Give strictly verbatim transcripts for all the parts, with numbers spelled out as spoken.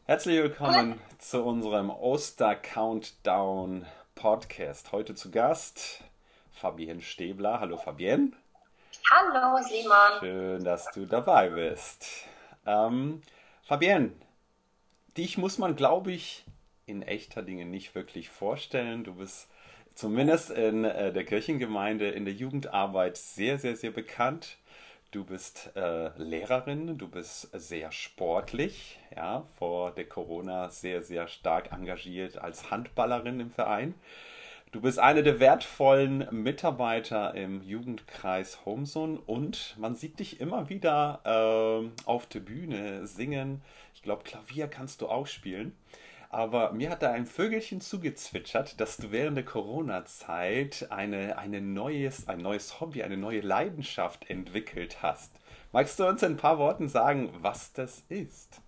Herzlich willkommen zu unserem Oster-Countdown Podcast. Heute zu Gast Fabienne Stäbler. Hallo Fabienne. Hallo Simon. Schön, dass du dabei bist. Ähm, Fabienne, dich muss man, glaube ich, in echter Dinge nicht wirklich vorstellen. Du bist zumindest in äh, der Kirchengemeinde, in der Jugendarbeit sehr, sehr, sehr bekannt. Du bist äh, Lehrerin, du bist sehr sportlich, ja, vor der Corona sehr, sehr stark engagiert als Handballerin im Verein. Du bist eine der wertvollen Mitarbeiter im Jugendkreis Homsun und man sieht dich immer wieder ähm, auf der Bühne singen. Ich glaube, Klavier kannst du auch spielen. Aber mir hat da ein Vögelchen zugezwitschert, dass du während der Corona-Zeit eine, eine neues, ein neues Hobby, eine neue Leidenschaft entwickelt hast. Magst du uns in ein paar Worten sagen, was das ist?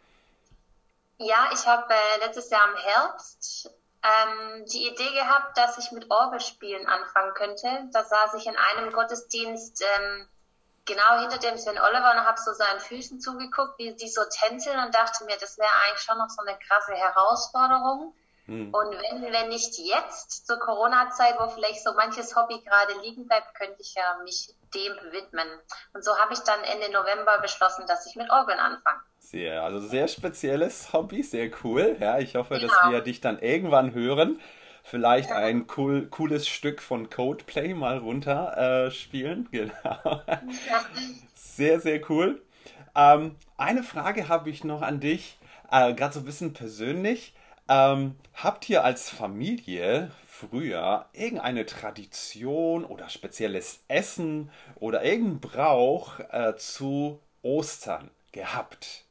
Ja, ich habe äh, letztes Jahr im Herbst ähm, die Idee gehabt, dass ich mit Orgelspielen anfangen könnte. Da saß ich in einem Gottesdienst ähm, genau hinter dem Sven Oliver und habe so seinen Füßen zugeguckt, wie die so tänzeln und dachte mir, das wäre eigentlich schon noch so eine krasse Herausforderung. Hm. Und wenn, wenn nicht jetzt, zur Corona-Zeit, wo vielleicht so manches Hobby gerade liegen bleibt, könnte ich ja mich dem widmen. Und so habe ich dann Ende November beschlossen, dass ich mit Orgeln anfange. Sehr, also sehr spezielles Hobby, sehr cool. Ja, ich hoffe, dass Genau. wir dich dann irgendwann hören. Vielleicht ein cool, cooles Stück von Coldplay mal runter äh, spielen. Genau. Ja. Sehr, sehr cool. Ähm, eine Frage habe ich noch an dich, äh, gerade so ein bisschen persönlich. Ähm, habt ihr als Familie früher irgendeine Tradition oder spezielles Essen oder irgendeinen Brauch äh, zu Ostern gehabt?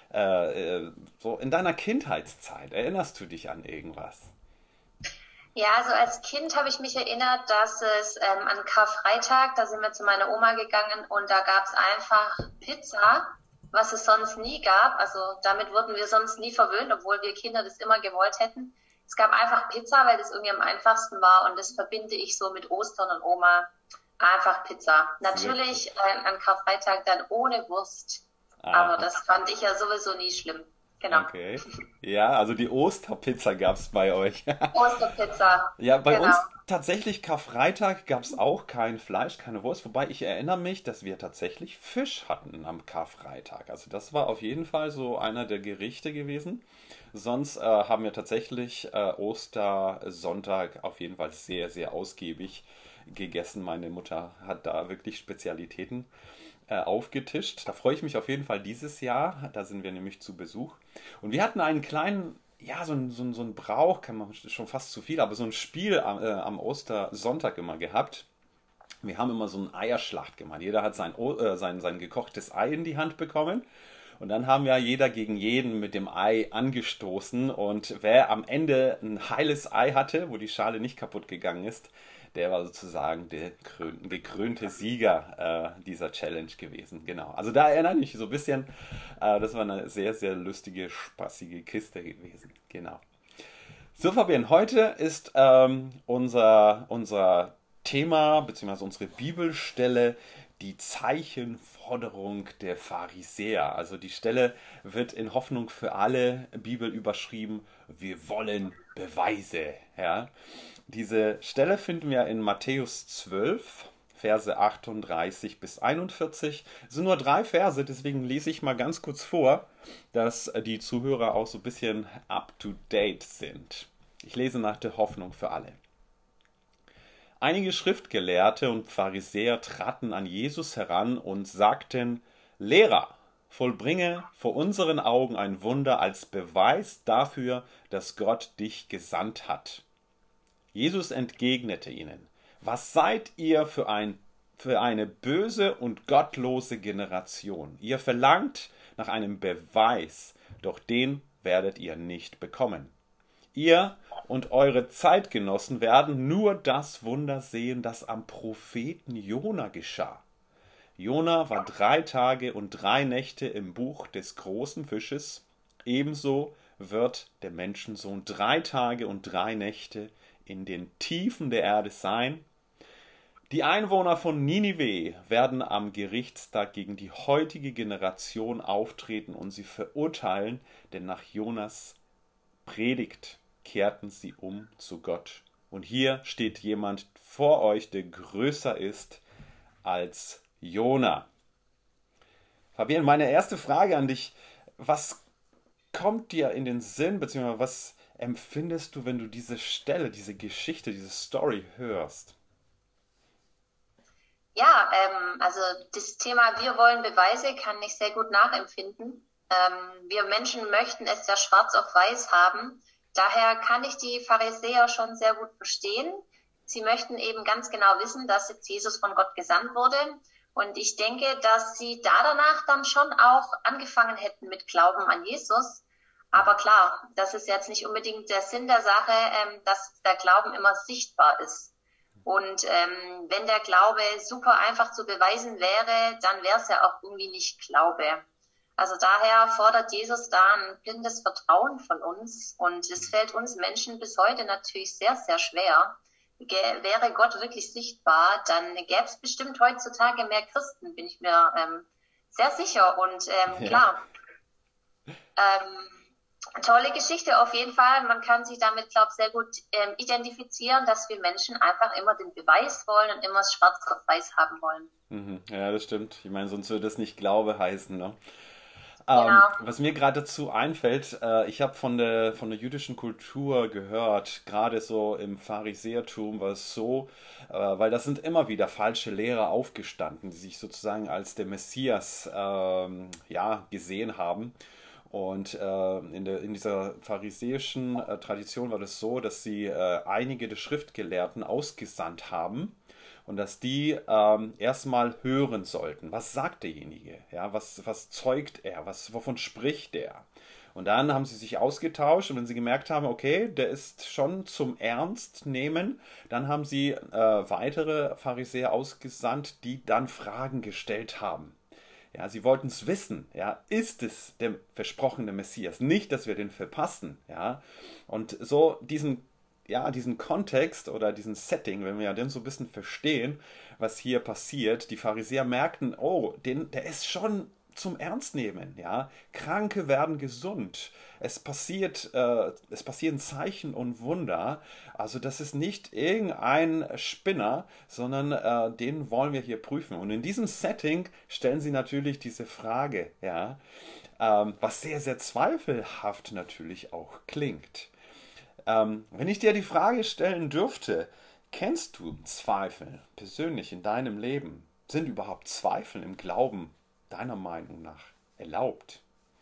Äh, äh, so in deiner Kindheitszeit, erinnerst du dich an irgendwas? Ja, also als Kind habe ich mich erinnert, dass es ähm, an Karfreitag, da sind wir zu meiner Oma gegangen und da gab es einfach Pizza, was es sonst nie gab. Also damit wurden wir sonst nie verwöhnt, obwohl wir Kinder das immer gewollt hätten. Es gab einfach Pizza, weil das irgendwie am einfachsten war und das verbinde ich so mit Ostern und Oma. Einfach Pizza. Sehr Natürlich äh, an Karfreitag dann ohne Wurst, aber Aha, das fand ich ja sowieso nie schlimm. Genau. okay. Ja, also die Osterpizza gab es bei euch. Osterpizza, Ja, bei genau. uns tatsächlich Karfreitag gab es auch kein Fleisch, keine Wurst, wobei ich erinnere mich, dass wir tatsächlich Fisch hatten am Karfreitag. Also das war auf jeden Fall so einer der Gerichte gewesen. Sonst äh, haben wir tatsächlich äh, Ostersonntag auf jeden Fall sehr, sehr ausgiebig gegessen. Meine Mutter hat da wirklich Spezialitäten äh, aufgetischt. Da freue ich mich auf jeden Fall dieses Jahr. Da sind wir nämlich zu Besuch. Und wir hatten einen kleinen, ja, so ein, so ein, so ein Brauch, kann man schon fast zu viel, aber so ein Spiel am, äh, am Ostersonntag immer gehabt. Wir haben immer so eine Eierschlacht gemacht. Jeder hat sein, O- äh, sein, sein gekochtes Ei in die Hand bekommen. Und dann haben ja jeder gegen jeden mit dem Ei angestoßen. Und wer am Ende ein heiles Ei hatte, wo die Schale nicht kaputt gegangen ist, der war sozusagen der krön- gekrönte Sieger äh, dieser Challenge gewesen. Genau. Also da erinnere ich mich so ein bisschen. Äh, das war eine sehr, sehr lustige, spaßige Kiste gewesen. Genau. So, Fabian, heute ist ähm, unser, unser Thema bzw. unsere Bibelstelle die Zeichenforderung der Pharisäer. Also die Stelle wird in Hoffnung für alle Bibel überschrieben, wir wollen Beweise. Ja? Diese Stelle finden wir in Matthäus zwölf, Verse achtunddreißig bis einundvierzig. Es sind nur drei Verse, deswegen lese ich mal ganz kurz vor, dass die Zuhörer auch so ein bisschen up-to-date sind. Ich lese nach der Hoffnung für alle. Einige Schriftgelehrte und Pharisäer traten an Jesus heran und sagten, Lehrer, vollbringe vor unseren Augen ein Wunder als Beweis dafür, dass Gott dich gesandt hat. Jesus entgegnete ihnen, was seid ihr für ein für eine böse und gottlose Generation? Ihr verlangt nach einem Beweis, doch den werdet ihr nicht bekommen. Ihr und eure Zeitgenossen werden nur das Wunder sehen, das am Propheten Jona geschah. Jona war drei Tage und drei Nächte im Buch des großen Fisches, ebenso wird der Menschensohn drei Tage und drei Nächte in den Tiefen der Erde sein. Die Einwohner von Ninive werden am Gerichtstag gegen die heutige Generation auftreten und sie verurteilen, denn nach Jonas Predigt kehrten sie um zu Gott. Und hier steht jemand vor euch, der größer ist als Jona. Fabian, meine erste Frage an dich, was kommt dir in den Sinn, beziehungsweise was empfindest du, wenn du diese Stelle, diese Geschichte, diese Story hörst? Ja, ähm, also das Thema Wir wollen Beweise kann ich sehr gut nachempfinden. Ähm, wir Menschen möchten es ja schwarz auf weiß haben. Daher kann ich die Pharisäer schon sehr gut verstehen. Sie möchten eben ganz genau wissen, dass jetzt Jesus von Gott gesandt wurde. Und ich denke, dass sie da danach dann schon auch angefangen hätten mit Glauben an Jesus. Aber klar, das ist jetzt nicht unbedingt der Sinn der Sache, ähm, dass der Glauben immer sichtbar ist. Und ähm, wenn der Glaube super einfach zu beweisen wäre, dann wäre es ja auch irgendwie nicht Glaube. Also daher fordert Jesus da ein blindes Vertrauen von uns. Und es fällt uns Menschen bis heute natürlich sehr, sehr schwer. Gä- Wäre Gott wirklich sichtbar, dann gäbe es bestimmt heutzutage mehr Christen, bin ich mir ähm, sehr sicher. Und ähm, Ja. klar, ähm, tolle Geschichte auf jeden Fall. Man kann sich damit, glaube ich, sehr gut ähm, identifizieren, dass wir Menschen einfach immer den Beweis wollen und immer es schwarz auf weiß haben wollen. Mhm. Ja, das stimmt. Ich meine, sonst würde es nicht Glaube heißen, ne? Ähm, Genau. was mir gerade dazu einfällt, äh, ich habe von der, von der jüdischen Kultur gehört, gerade so im Pharisäertum war es so, äh, weil das sind immer wieder falsche Lehrer aufgestanden, die sich sozusagen als der Messias ähm, ja, gesehen haben. Und äh, in, der, in dieser pharisäischen äh, Tradition war das so, dass sie äh, einige der Schriftgelehrten ausgesandt haben und dass die ähm, erstmal hören sollten, was sagt derjenige, ja, was, was zeugt er, was, wovon spricht er. Und dann haben sie sich ausgetauscht und wenn sie gemerkt haben, okay, der ist schon zum Ernst nehmen, dann haben sie äh, weitere Pharisäer ausgesandt, die dann Fragen gestellt haben. Ja, sie wollten es wissen, ja, ist es der versprochene Messias? Nicht, dass wir den verpassen, ja. Und so diesen, ja, diesen Kontext oder diesen Setting, wenn wir ja den so ein bisschen verstehen, was hier passiert, die Pharisäer merkten, oh, den, der ist schon zum Ernst nehmen, ja. Kranke werden gesund. Es passiert, äh, es passieren Zeichen und Wunder. Also das ist nicht irgendein Spinner, sondern äh, den wollen wir hier prüfen. Und in diesem Setting stellen sie natürlich diese Frage, ja, ähm, was sehr, sehr zweifelhaft natürlich auch klingt. Ähm, wenn ich dir die Frage stellen dürfte, kennst du Zweifel persönlich in deinem Leben? Sind überhaupt Zweifel im Glauben deiner Meinung nach erlaubt?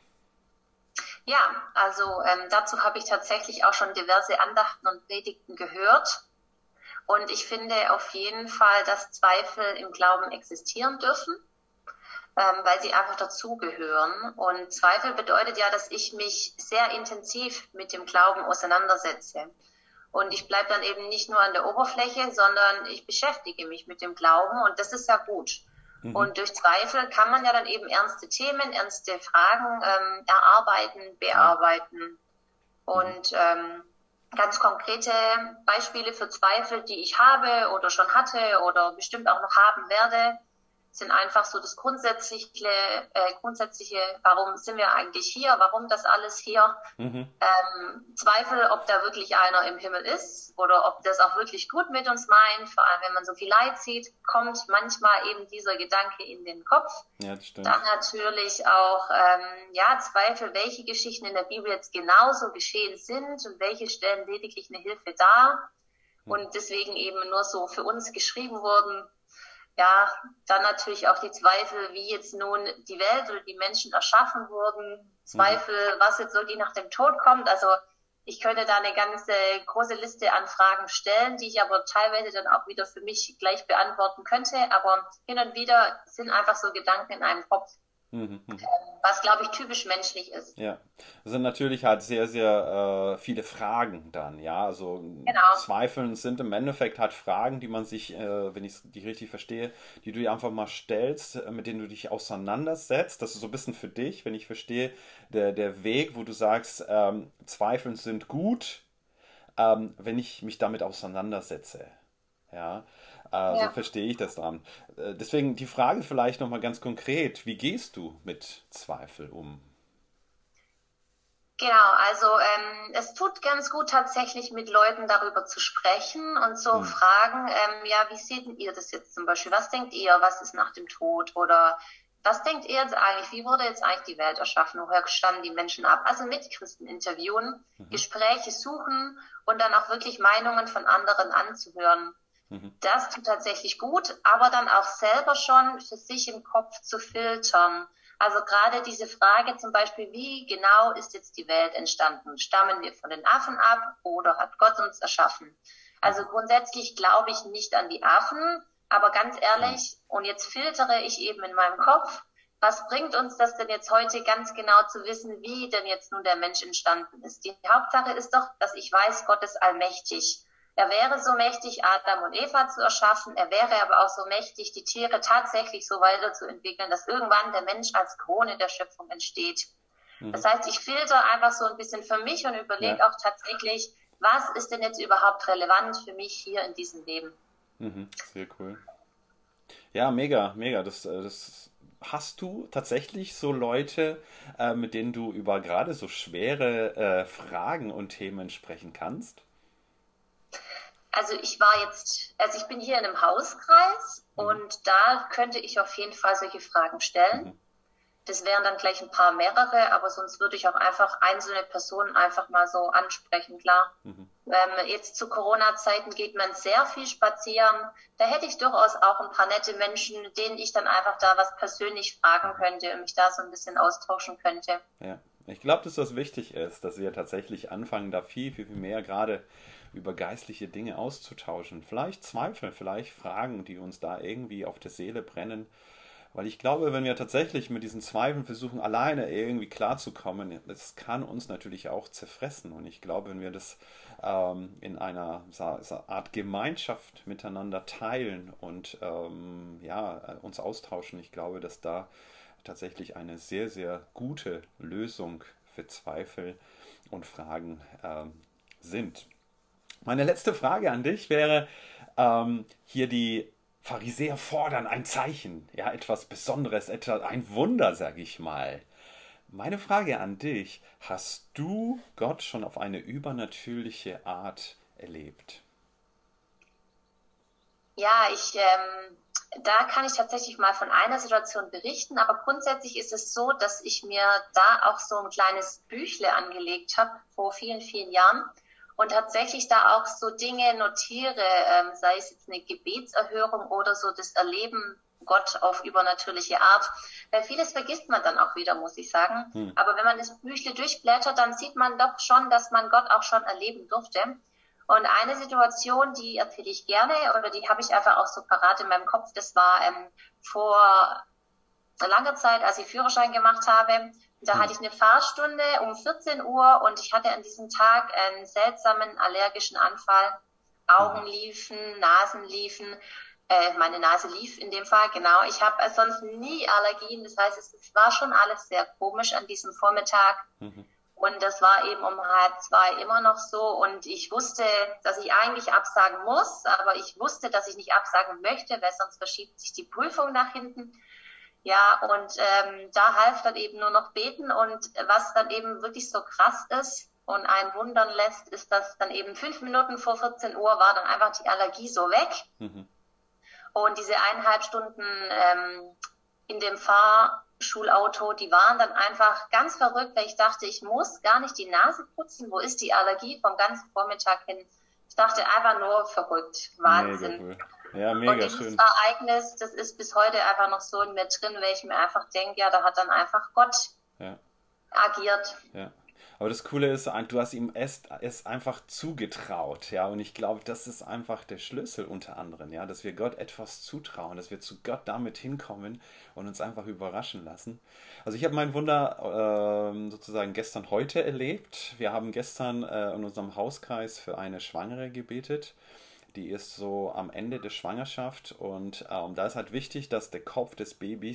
Ja, also ähm, dazu habe ich tatsächlich auch schon diverse Andachten und Predigten gehört. Und ich finde auf jeden Fall, dass Zweifel im Glauben existieren dürfen, ähm, weil sie einfach dazugehören. Und Zweifel bedeutet ja, dass ich mich sehr intensiv mit dem Glauben auseinandersetze. Und ich bleibe dann eben nicht nur an der Oberfläche, sondern ich beschäftige mich mit dem Glauben und das ist ja gut. Mhm. Und durch Zweifel kann man ja dann eben ernste Themen, ernste Fragen ähm, erarbeiten, Ja. bearbeiten. Mhm. Und ähm, ganz konkrete Beispiele für Zweifel, die ich habe oder schon hatte oder bestimmt auch noch haben werde, sind einfach so das grundsätzliche, äh, grundsätzliche, warum sind wir eigentlich hier, warum das alles hier, Mhm. ähm, Zweifel, ob da wirklich einer im Himmel ist oder ob das auch wirklich gut mit uns meint, vor allem wenn man so viel Leid sieht, kommt manchmal eben dieser Gedanke in den Kopf. Ja, das Dann stimmt. natürlich auch ähm, ja Zweifel, welche Geschichten in der Bibel jetzt genauso geschehen sind und welche stellen lediglich eine Hilfe dar Mhm. und deswegen eben nur so für uns geschrieben wurden. Ja, dann natürlich auch die Zweifel, wie jetzt nun die Welt oder die Menschen erschaffen wurden. Mhm. Zweifel, was jetzt wirklich nach dem Tod kommt. Also ich könnte da eine ganze große Liste an Fragen stellen, die ich aber teilweise dann auch wieder für mich gleich beantworten könnte. Aber hin und wieder sind einfach so Gedanken in einem Kopf, Mhm. Mhm. was, glaube ich, typisch menschlich ist. Ja, das sind natürlich halt sehr, sehr äh, viele Fragen dann, ja. Also Genau. Zweifeln sind im Endeffekt halt Fragen, die man sich, äh, wenn ich die richtig verstehe, die du dir einfach mal stellst, äh, mit denen du dich auseinandersetzt. Das ist so ein bisschen für dich, wenn ich verstehe, der, der Weg, wo du sagst, ähm, Zweifeln sind gut, ähm, wenn ich mich damit auseinandersetze. Ja. Äh, so Ja. verstehe ich das dran. Äh, deswegen die Frage vielleicht nochmal ganz konkret, wie gehst du mit Zweifel um? Genau, also ähm, es tut ganz gut tatsächlich mit Leuten darüber zu sprechen und so Hm. fragen, ähm, ja, wie seht denn ihr das jetzt zum Beispiel? Was denkt ihr, was ist nach dem Tod? Oder was denkt ihr jetzt eigentlich, wie wurde jetzt eigentlich die Welt erschaffen? Woher standen die Menschen ab? Also mit Christen interviewen, Mhm. Gespräche suchen und dann auch wirklich Meinungen von anderen anzuhören. Mhm. Das tut tatsächlich gut, aber dann auch selber schon für sich im Kopf zu filtern. Also gerade diese Frage zum Beispiel, wie genau ist jetzt die Welt entstanden? Stammen wir von den Affen ab oder hat Gott uns erschaffen? Also Mhm. grundsätzlich glaube ich nicht an die Affen, aber ganz Hm. ehrlich, und jetzt filtere ich eben in meinem Kopf, was bringt uns das denn jetzt heute ganz genau zu wissen, wie denn jetzt nun der Mensch entstanden ist? Die Hauptsache ist doch, dass ich weiß, Gott ist allmächtig. Er wäre so mächtig, Adam und Eva zu erschaffen. Er wäre aber auch so mächtig, die Tiere tatsächlich so weiterzuentwickeln, dass irgendwann der Mensch als Krone der Schöpfung entsteht. Das Mhm. heißt, ich filter einfach so ein bisschen für mich und Ja. überlege auch tatsächlich, was ist denn jetzt überhaupt relevant für mich hier in diesem Leben? Mhm. Sehr cool. Ja, mega, mega. Das, äh, das hast du tatsächlich so Leute, äh, mit denen du über gerade so schwere äh, Fragen und Themen sprechen kannst? Also ich war jetzt, also ich bin hier in einem Hauskreis Mhm. und da könnte ich auf jeden Fall solche Fragen stellen. Mhm. Das wären dann gleich ein paar mehrere, aber sonst würde ich auch einfach einzelne Personen einfach mal so ansprechen, klar. Mhm. Ähm, jetzt zu Corona-Zeiten geht man sehr viel spazieren. Da hätte ich durchaus auch ein paar nette Menschen, denen ich dann einfach da was persönlich fragen Mhm. könnte und mich da so ein bisschen austauschen könnte. Ja. Ich glaube, dass das wichtig ist, dass wir tatsächlich anfangen, da viel, viel, viel mehr gerade über geistliche Dinge auszutauschen. Vielleicht Zweifel, vielleicht Fragen, die uns da irgendwie auf der Seele brennen. Weil ich glaube, wenn wir tatsächlich mit diesen Zweifeln versuchen, alleine irgendwie klarzukommen, das kann uns natürlich auch zerfressen. Und ich glaube, wenn wir das ähm, in einer so, so Art Gemeinschaft miteinander teilen und ähm, ja, äh, uns austauschen, ich glaube, dass da tatsächlich eine sehr, sehr gute Lösung für Zweifel und Fragen ähm, sind. Meine letzte Frage an dich wäre ähm, hier die Pharisäer fordern ein Zeichen, ja, etwas Besonderes, etwa ein Wunder, sag ich mal. Meine Frage an dich, hast du Gott schon auf eine übernatürliche Art erlebt? Ja, ich, ähm, da kann ich tatsächlich mal von einer Situation berichten, aber grundsätzlich ist es so, dass ich mir da auch so ein kleines Büchle angelegt habe vor vielen, vielen Jahren und tatsächlich da auch so Dinge notiere, ähm, sei es jetzt eine Gebetserhörung oder so das Erleben Gott auf übernatürliche Art. Weil vieles vergisst man dann auch wieder, muss ich sagen. Hm. Aber wenn man das Büchle durchblättert, dann sieht man doch schon, dass man Gott auch schon erleben durfte. Und eine Situation, die erzähle ich gerne oder die habe ich einfach auch so parat in meinem Kopf, das war ähm, vor langer Zeit, als ich Führerschein gemacht habe. Da Hm. hatte ich eine Fahrstunde um vierzehn Uhr und ich hatte an diesem Tag einen seltsamen allergischen Anfall. Mhm. Augen liefen, Nasen liefen, äh, meine Nase lief in dem Fall, genau. Ich habe äh, sonst nie Allergien, das heißt, es, es war schon alles sehr komisch an diesem Vormittag. Mhm. Und das war eben um halb zwei immer noch so. Und ich wusste, dass ich eigentlich absagen muss, aber ich wusste, dass ich nicht absagen möchte, weil sonst verschiebt sich die Prüfung nach hinten. Ja, und ähm, da half dann eben nur noch beten. Und was dann eben wirklich so krass ist und einen wundern lässt, ist, dass dann eben fünf Minuten vor vierzehn Uhr war dann einfach die Allergie so weg. Mhm. Und diese eineinhalb Stunden ähm, in dem Fahrschulauto, die waren dann einfach ganz verrückt, weil ich dachte, ich muss gar nicht die Nase putzen. Wo ist die Allergie vom ganzen Vormittag hin? Ich dachte einfach nur verrückt, Mega Wahnsinn. cool. Ja, Und mega dieses schön. Ereignis, das ist bis heute einfach noch so in mir drin, weil ich mir einfach denke, ja, da hat dann einfach Gott Ja, agiert. ja. Aber das Coole ist, du hast ihm es, es einfach zugetraut, ja. Und ich glaube, das ist einfach der Schlüssel unter anderem, ja, dass wir Gott etwas zutrauen, dass wir zu Gott damit hinkommen und uns einfach überraschen lassen. Also ich habe mein Wunder ähm, sozusagen gestern heute erlebt. Wir haben gestern äh, in unserem Hauskreis für eine Schwangere gebetet. Die ist so am Ende der Schwangerschaft und ähm, da ist halt wichtig, dass der Kopf des Babys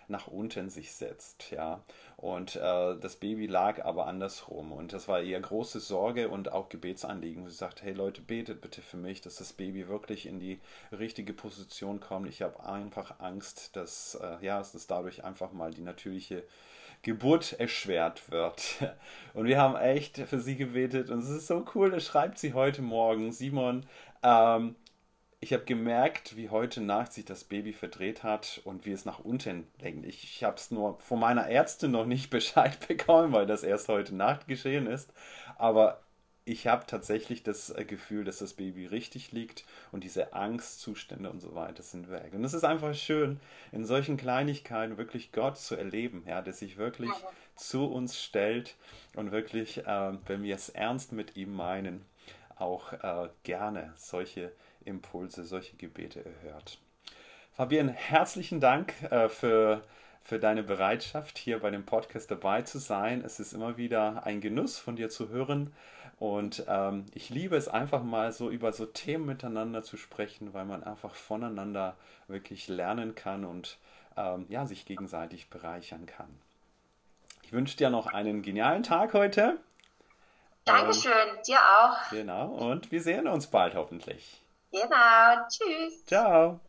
nach unten sich setzt, ja. Und äh, das Baby lag aber andersrum. Und das war ihr große Sorge und auch Gebetsanliegen. Sie sagt, hey Leute, betet bitte für mich, dass das Baby wirklich in die richtige Position kommt. Ich habe einfach Angst, dass, äh, ja, dass dadurch einfach mal die natürliche Geburt erschwert wird. Und wir haben echt für sie gebetet. Und es ist so cool, das schreibt sie heute Morgen. Simon, ähm, ich habe gemerkt, wie heute Nacht sich das Baby verdreht hat und wie es nach unten lenkt. Ich, ich habe es nur von meiner Ärztin noch nicht Bescheid bekommen, weil das erst heute Nacht geschehen ist. Aber ich habe tatsächlich das äh, Gefühl, dass das Baby richtig liegt und diese Angstzustände und so weiter sind weg. Und es ist einfach schön, in solchen Kleinigkeiten wirklich Gott zu erleben, ja, der sich wirklich zu uns stellt und wirklich, äh, wenn wir es ernst mit ihm meinen, auch äh, gerne solche Impulse, solche Gebete erhört. Fabian, herzlichen Dank äh, für, für deine Bereitschaft, hier bei dem Podcast dabei zu sein. Es ist immer wieder ein Genuss, von dir zu hören. Und ähm, ich liebe es einfach mal so über so Themen miteinander zu sprechen, weil man einfach voneinander wirklich lernen kann und ähm, ja, sich gegenseitig bereichern kann. Ich wünsche dir noch einen genialen Tag heute. Dankeschön, ähm, dir auch. Genau, und wir sehen uns bald hoffentlich. Genau, tschüss. Ciao.